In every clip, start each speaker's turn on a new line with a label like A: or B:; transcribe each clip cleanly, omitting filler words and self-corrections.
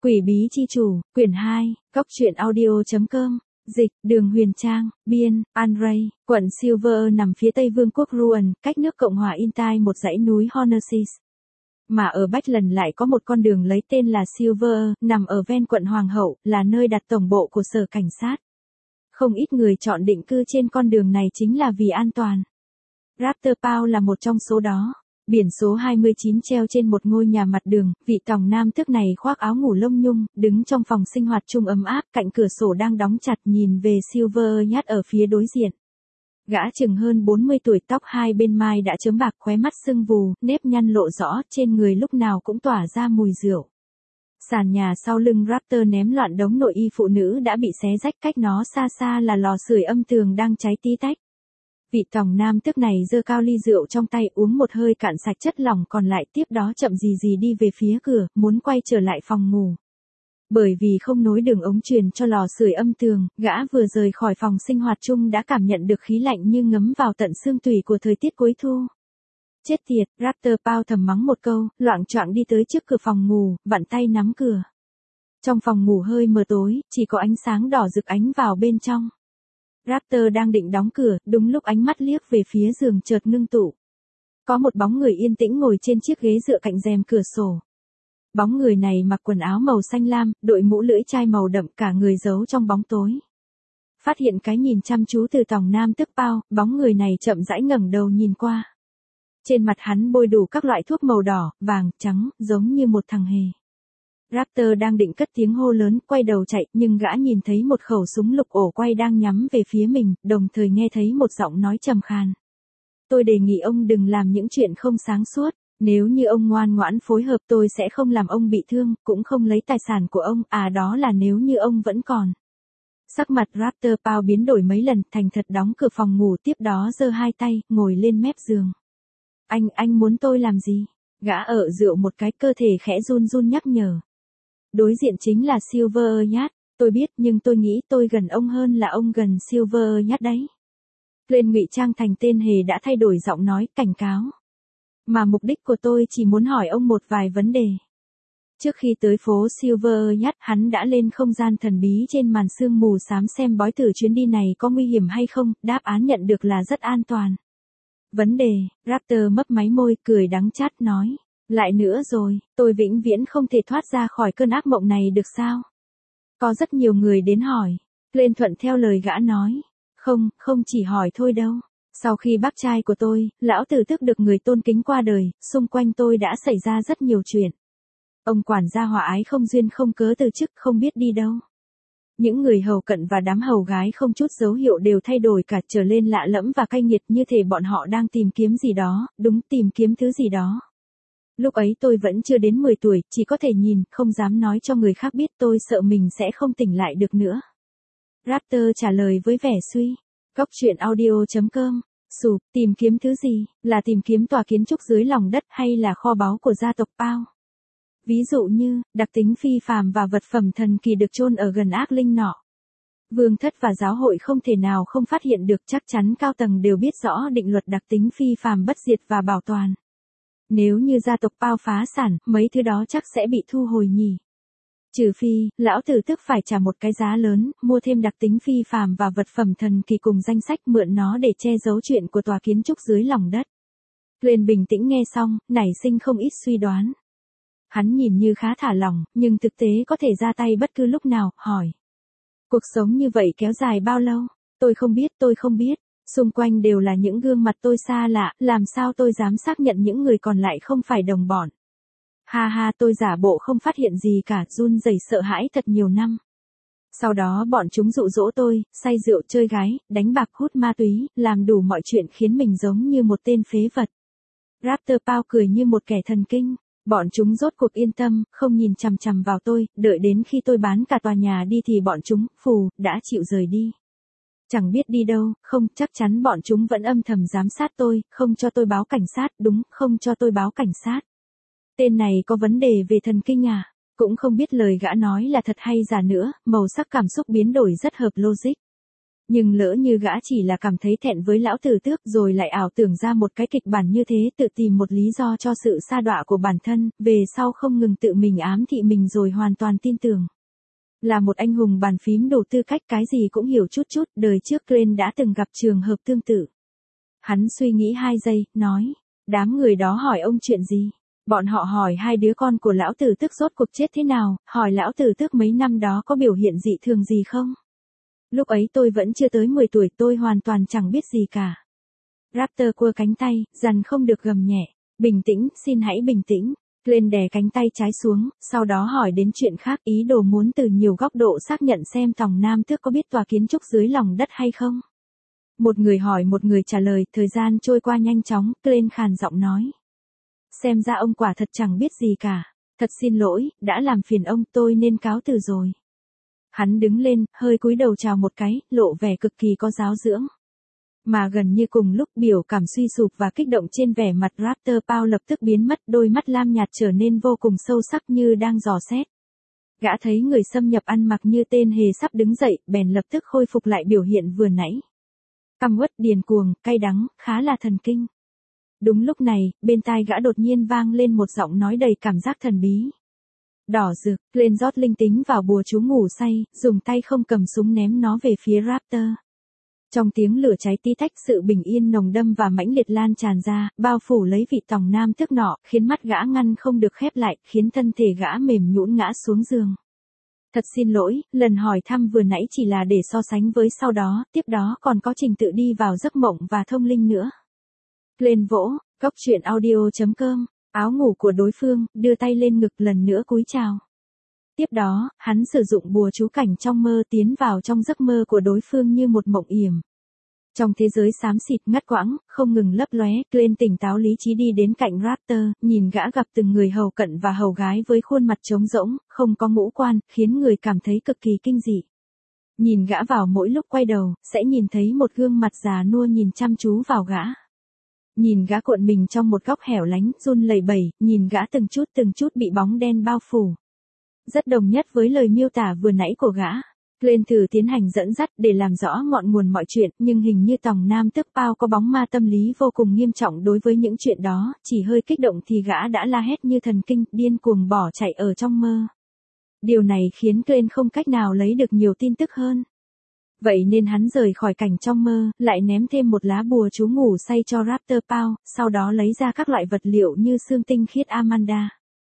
A: Quỷ bí chi chủ, quyển 2, góc truyện audio.com, dịch, Đường Huyền Trang, biên, Andrei, quận Silver nằm phía tây vương quốc Ruan, cách nước Cộng hòa Intai một dãy núi Hornersis. Mà ở Bách lại có một con đường lấy tên là Silver, nằm ở ven quận Hoàng hậu, là nơi đặt tổng bộ của sở cảnh sát. Không ít người chọn định cư trên con đường này chính là vì an toàn. Raptor Pau là một trong số đó. Biển số 29 treo trên một ngôi nhà mặt đường, vị tòng nam tước này khoác áo ngủ lông nhung, đứng trong phòng sinh hoạt chung ấm áp, cạnh cửa sổ đang đóng chặt nhìn về Silver Yacht ở phía đối diện. Gã chừng hơn 40 tuổi, tóc hai bên mai đã chớm bạc, khóe mắt sưng vù, nếp nhăn lộ rõ, trên người lúc nào cũng tỏa ra mùi rượu. Sàn nhà sau lưng Raptor ném loạn đống nội y phụ nữ đã bị xé rách, cách nó xa xa là lò sưởi âm tường đang cháy tí tách. Vị tòng nam tước này giơ cao ly rượu trong tay, uống một hơi cạn sạch chất lỏng còn lại, tiếp đó chậm gì đi về phía cửa, muốn quay trở lại phòng ngủ. Bởi vì không nối đường ống truyền cho lò sưởi âm tường, gã vừa rời khỏi phòng sinh hoạt chung đã cảm nhận được khí lạnh như ngấm vào tận xương tủy của thời tiết cuối thu. Chết tiệt, Raptor Pau thầm mắng một câu, loạng choạng đi tới trước cửa phòng ngủ, vặn tay nắm cửa. Trong phòng ngủ hơi mờ tối, chỉ có ánh sáng đỏ rực ánh vào bên trong. Raptor đang định đóng cửa, đúng lúc ánh mắt liếc về phía giường chợt ngưng tụ. Có một bóng người yên tĩnh ngồi trên chiếc ghế dựa cạnh rèm cửa sổ. Bóng người này mặc quần áo màu xanh lam, đội mũ lưỡi chai màu đậm, cả người giấu trong bóng tối. Phát hiện cái nhìn chăm chú từ tòng nam tước Pau, bóng người này chậm rãi ngẩng đầu nhìn qua. Trên mặt hắn bôi đủ các loại thuốc màu đỏ, vàng, trắng, giống như một thằng hề. Raptor đang định cất tiếng hô lớn, quay đầu chạy, nhưng gã nhìn thấy một khẩu súng lục ổ quay đang nhắm về phía mình, đồng thời nghe thấy một giọng nói trầm khàn. Tôi đề nghị ông đừng làm những chuyện không sáng suốt, nếu như ông ngoan ngoãn phối hợp tôi sẽ không làm ông bị thương, cũng không lấy tài sản của ông, đó là nếu như ông vẫn còn. Sắc mặt Raptor Pau biến đổi mấy lần, thành thật đóng cửa phòng ngủ, tiếp đó giơ hai tay, ngồi lên mép giường. Anh muốn tôi làm gì? Gã ở rượu một cái, cơ thể khẽ run run nhắc nhở. Đối diện chính là Silver Yacht, tôi biết, nhưng tôi nghĩ tôi gần ông hơn là ông gần Silver Yacht đấy. Lên ngụy trang thành tên hề đã thay đổi giọng nói, cảnh cáo. Mà mục đích của tôi chỉ muốn hỏi ông một vài vấn đề. Trước khi tới phố Silver Yacht, hắn đã lên không gian thần bí trên màn sương mù xám xem bói thử chuyến đi này có nguy hiểm hay không, đáp án nhận được là rất an toàn. Vấn đề, Raptor mấp máy môi, cười đắng chát nói. Lại nữa rồi, tôi vĩnh viễn không thể thoát ra khỏi cơn ác mộng này được sao? Có rất nhiều người đến hỏi. Lên thuận theo lời gã nói. Không chỉ hỏi thôi đâu. Sau khi bác trai của tôi, lão tử tước được người tôn kính qua đời, xung quanh tôi đã xảy ra rất nhiều chuyện. Ông quản gia hòa ái không duyên không cớ từ chức, không biết đi đâu. Những người hầu cận và đám hầu gái không chút dấu hiệu đều thay đổi cả, trở lên lạ lẫm và cay nghiệt, như thể bọn họ đang tìm kiếm gì đó, đúng, tìm kiếm thứ gì đó. Lúc ấy tôi vẫn chưa đến 10 tuổi, chỉ có thể nhìn, không dám nói cho người khác biết, tôi sợ mình sẽ không tỉnh lại được nữa. Raptor trả lời với vẻ suy. Góc truyện audio.com, sụp, tìm kiếm thứ gì, là tìm kiếm tòa kiến trúc dưới lòng đất hay là kho báu của gia tộc Pau? Ví dụ như, đặc tính phi phàm và vật phẩm thần kỳ được chôn ở gần ác linh nọ. Vương thất và giáo hội không thể nào không phát hiện được, chắc chắn cao tầng đều biết rõ định luật đặc tính phi phàm bất diệt và bảo toàn. Nếu như gia tộc Pau phá sản, mấy thứ đó chắc sẽ bị thu hồi nhỉ. Trừ phi, lão tử tức phải trả một cái giá lớn, mua thêm đặc tính phi phàm và vật phẩm thần kỳ cùng danh sách, mượn nó để che giấu chuyện của tòa kiến trúc dưới lòng đất. Glenn bình tĩnh nghe xong, nảy sinh không ít suy đoán. Hắn nhìn như khá thả lỏng, nhưng thực tế có thể ra tay bất cứ lúc nào, hỏi. Cuộc sống như vậy kéo dài bao lâu? Tôi không biết. Xung quanh đều là những gương mặt tôi xa lạ, làm sao tôi dám xác nhận những người còn lại không phải đồng bọn. Ha, tôi giả bộ không phát hiện gì cả, run rẩy sợ hãi thật nhiều năm. Sau đó bọn chúng dụ dỗ tôi, say rượu chơi gái, đánh bạc hút ma túy, làm đủ mọi chuyện khiến mình giống như một tên phế vật. Raptor Pau cười như một kẻ thần kinh. Bọn chúng rốt cuộc yên tâm, không nhìn chằm chằm vào tôi, đợi đến khi tôi bán cả tòa nhà đi thì bọn chúng, đã chịu rời đi. Chẳng biết đi đâu, không, chắc chắn bọn chúng vẫn âm thầm giám sát tôi, không cho tôi báo cảnh sát, đúng, không cho tôi báo cảnh sát. Tên này có vấn đề về thần kinh à? Cũng không biết lời gã nói là thật hay giả nữa, màu sắc cảm xúc biến đổi rất hợp logic. Nhưng lỡ như gã chỉ là cảm thấy thẹn với lão tử tước rồi lại ảo tưởng ra một cái kịch bản như thế, tự tìm một lý do cho sự sa đọa của bản thân, về sau không ngừng tự mình ám thị mình rồi hoàn toàn tin tưởng. Là một anh hùng bàn phím đủ tư cách, cái gì cũng hiểu chút chút, đời trước Glenn đã từng gặp trường hợp tương tự. Hắn suy nghĩ 2 giây, nói, đám người đó hỏi ông chuyện gì? Bọn họ hỏi 2 đứa con của lão tử tước rốt cuộc chết thế nào, hỏi lão tử tước mấy năm đó có biểu hiện dị thường gì không? Lúc ấy tôi vẫn chưa tới 10 tuổi, tôi hoàn toàn chẳng biết gì cả. Raptor quơ cánh tay, dằn không được gầm nhẹ. Bình tĩnh, xin hãy bình tĩnh. Glenn đè cánh tay trái xuống, sau đó hỏi đến chuyện khác, ý đồ muốn từ nhiều góc độ xác nhận xem Tòng Nam Tước có biết tòa kiến trúc dưới lòng đất hay không. Một người hỏi một người trả lời, thời gian trôi qua nhanh chóng, Glenn khàn giọng nói. Xem ra ông quả thật chẳng biết gì cả. Thật xin lỗi, đã làm phiền ông, tôi nên cáo từ rồi. Hắn đứng lên, hơi cúi đầu chào một cái, lộ vẻ cực kỳ có giáo dưỡng. Mà gần như cùng lúc biểu cảm suy sụp và kích động trên vẻ mặt Raptor Pow lập tức biến mất, đôi mắt lam nhạt trở nên vô cùng sâu sắc như đang dò xét. Gã thấy người xâm nhập ăn mặc như tên hề sắp đứng dậy, bèn lập tức khôi phục lại biểu hiện vừa nãy. Căm uất, điên cuồng, cay đắng, khá là thần kinh. Đúng lúc này, bên tai gã đột nhiên vang lên một giọng nói đầy cảm giác thần bí. Đỏ rực, Glenn rót linh tính vào bùa chú ngủ say, dùng tay không cầm súng ném nó về phía Raptor. Trong tiếng lửa cháy tí tách, sự bình yên nồng đâm và mãnh liệt lan tràn ra, bao phủ lấy vị Tòng Nam Tước nọ, khiến mắt gã ngăn không được khép lại, khiến thân thể gã mềm nhũn ngã xuống giường. Thật xin lỗi, lần hỏi thăm vừa nãy chỉ là để so sánh với sau đó, tiếp đó còn có trình tự đi vào giấc mộng và thông linh nữa. Glenn vỗ, góc truyện audio.com, áo ngủ của đối phương, đưa tay lên ngực lần nữa cúi chào. Tiếp đó, hắn sử dụng bùa chú cảnh trong mơ tiến vào trong giấc mơ của đối phương như một mộng yểm. Trong thế giới xám xịt ngắt quãng, không ngừng lấp lóe, Glenn tỉnh táo lý trí đi đến cạnh Raptor, nhìn gã gặp từng người hầu cận và hầu gái với khuôn mặt trống rỗng, không có ngũ quan, khiến người cảm thấy cực kỳ kinh dị. Nhìn gã vào mỗi lúc quay đầu, sẽ nhìn thấy một gương mặt già nua nhìn chăm chú vào gã. Nhìn gã cuộn mình trong một góc hẻo lánh, run lẩy bẩy, nhìn gã từng chút bị bóng đen bao phủ. Rất đồng nhất với lời miêu tả vừa nãy của gã. Glenn thử tiến hành dẫn dắt để làm rõ ngọn nguồn mọi chuyện, nhưng hình như Tòng Nam Tước Pow có bóng ma tâm lý vô cùng nghiêm trọng đối với những chuyện đó, chỉ hơi kích động thì gã đã la hét như thần kinh, điên cuồng bỏ chạy ở trong mơ. Điều này khiến Glenn không cách nào lấy được nhiều tin tức hơn. Vậy nên hắn rời khỏi cảnh trong mơ, lại ném thêm một lá bùa chú ngủ say cho Raptor Pow, sau đó lấy ra các loại vật liệu như xương tinh khiết Amanda.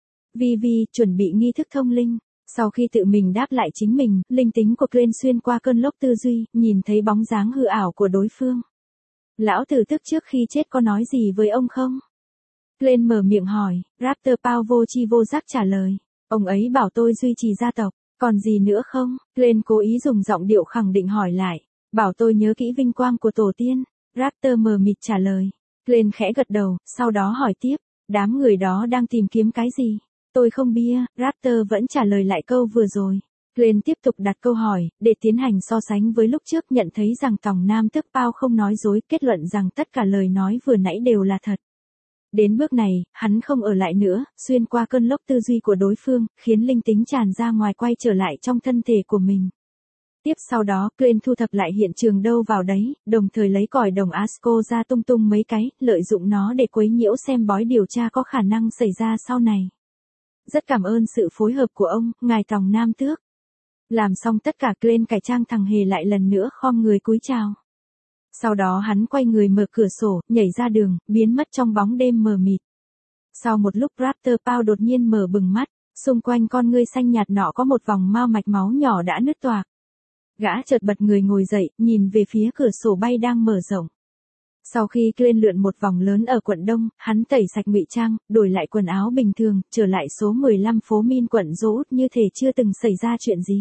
A: Vivi, chuẩn bị nghi thức thông linh. Sau khi tự mình đáp lại chính mình, linh tính của Glenn xuyên qua cơn lốc tư duy, nhìn thấy bóng dáng hư ảo của đối phương. Lão tử tước trước khi chết có nói gì với ông không? Glenn mở miệng hỏi, Raptor Pow vô tri vô giác trả lời. Ông ấy bảo tôi duy trì gia tộc, còn gì nữa không? Glenn cố ý dùng giọng điệu khẳng định hỏi lại. Bảo tôi nhớ kỹ vinh quang của tổ tiên. Raptor mờ mịt trả lời. Glenn khẽ gật đầu, sau đó hỏi tiếp. Đám người đó đang tìm kiếm cái gì? Tôi không bia, Raptor vẫn trả lời lại câu vừa rồi. Glenn tiếp tục đặt câu hỏi, để tiến hành so sánh với lúc trước, nhận thấy rằng Tòng Nam Tước Pow không nói dối, kết luận rằng tất cả lời nói vừa nãy đều là thật. Đến bước này, hắn không ở lại nữa, xuyên qua cơn lốc tư duy của đối phương, khiến linh tính tràn ra ngoài quay trở lại trong thân thể của mình. Tiếp sau đó, Glenn thu thập lại hiện trường đâu vào đấy, đồng thời lấy còi đồng Asco ra tung tung mấy cái, lợi dụng nó để quấy nhiễu xem bói điều tra có khả năng xảy ra sau này. Rất cảm ơn sự phối hợp của ông, ngài Tòng Nam Tước. Làm xong tất cả, Glenn cải trang thằng hề lại lần nữa khom người cúi chào. Sau đó hắn quay người mở cửa sổ, nhảy ra đường, biến mất trong bóng đêm mờ mịt. Sau một lúc Raptor Pow đột nhiên mở bừng mắt, xung quanh con ngươi xanh nhạt nọ có một vòng mao mạch máu nhỏ đã nứt toạc. Gã chợt bật người ngồi dậy, nhìn về phía cửa sổ bay đang mở rộng. Sau khi Glenn lượn một vòng lớn ở quận Đông, hắn tẩy sạch ngụy trang, đổi lại quần áo bình thường, trở lại số 15 phố Min quận Dỗ như thể chưa từng xảy ra chuyện gì.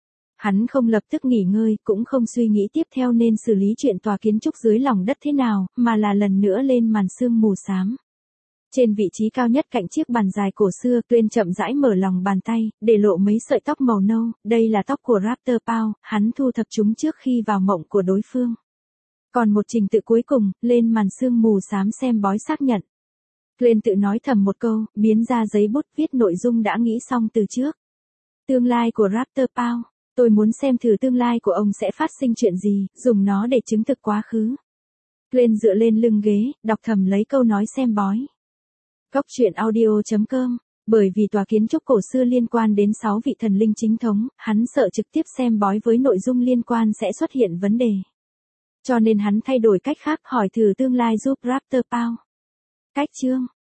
A: Hắn không lập tức nghỉ ngơi, cũng không suy nghĩ tiếp theo nên xử lý chuyện tòa kiến trúc dưới lòng đất thế nào, mà là lần nữa lên màn sương mù xám. Trên vị trí cao nhất cạnh chiếc bàn dài cổ xưa, Glenn chậm rãi mở lòng bàn tay, để lộ mấy sợi tóc màu nâu, đây là tóc của Raptor Pow, hắn thu thập chúng trước khi vào mộng của đối phương. Còn một trình tự cuối cùng, lên màn sương mù xám xem bói xác nhận. Glenn tự nói thầm một câu, biến ra giấy bút viết nội dung đã nghĩ xong từ trước. Tương lai của Raptor Pow. Tôi muốn xem thử tương lai của ông sẽ phát sinh chuyện gì, dùng nó để chứng thực quá khứ. Glenn dựa lên lưng ghế, đọc thầm lấy câu nói xem bói. Góc truyện audio.com. Bởi vì tòa kiến trúc cổ xưa liên quan đến 6 vị thần linh chính thống, hắn sợ trực tiếp xem bói với nội dung liên quan sẽ xuất hiện vấn đề. Cho nên hắn thay đổi cách khác hỏi thử tương lai giúp Raptor Power. Cách chương